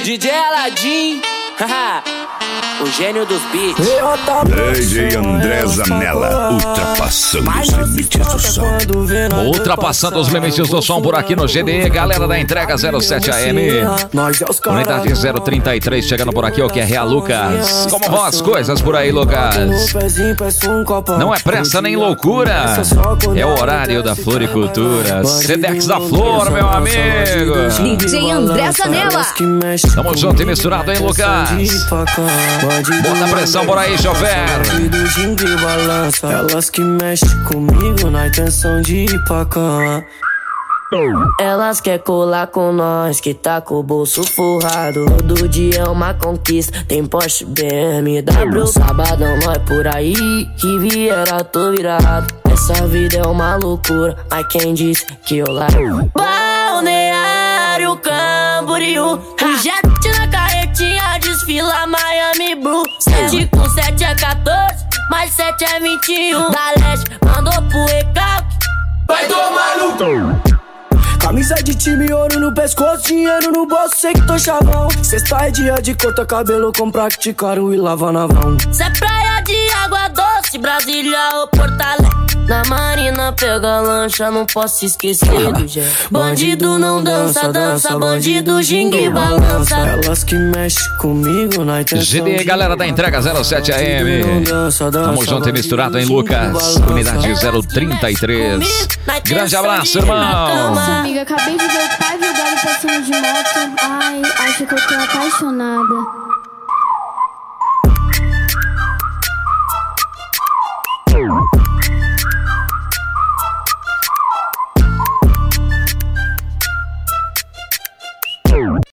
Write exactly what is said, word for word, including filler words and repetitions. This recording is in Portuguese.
D J Aladim, o gênio dos beats. D J André Zanella, ultrapassando os limites do som. Ultrapassando os limites do som por aqui no G D E, galera da entrega zero sete A M. Unidade zero trinta e três chegando por aqui, o que é real, Lucas. Como vão as coisas por aí, Lucas? Não é pressa nem loucura, é o horário da floricultura. Sedex da Flor, meu amigo. D J André Zanella. Tamo junto e misturado, hein, Lucas? Bota pressão por aí, chofer. Elas que mexem comigo na intenção de ir pra cama. Elas quer colar com nós, que tá com o bolso forrado. Todo dia é uma conquista, tem Porsche, B M W. Sabadão nós por aí, Riviera tô virado. Essa vida é uma loucura, mas quem disse que eu largo? Balneário Camboriú, o jet na carretinha desfila Miami Blue. Sete com sete é quatorze, mais sete é vinte e um. Da leste mandou pro recalque, vai tomar no cu. Camisa de time, ouro no pescoço, dinheiro no bolso, sei que tô chavão. Sexta é dia de cortar cabelo com praticaram e lavar na vão. Cê é praia de água doce, Brasília ou Porto Alegre. Na marina pega lancha, não posso esquecer do Gé. Bandido não dança, dança, bandido ginga e balança. Elas que mexem comigo na intenção. G D E, galera da entrega zero sete A M. Tamo junto e misturado, hein, Lucas? Unidade zero trinta e três. Grande abraço, irmão. Nossa, amiga, acabei de ver o pai jogado pra cima de moto. Ai, acho que eu tô apaixonada.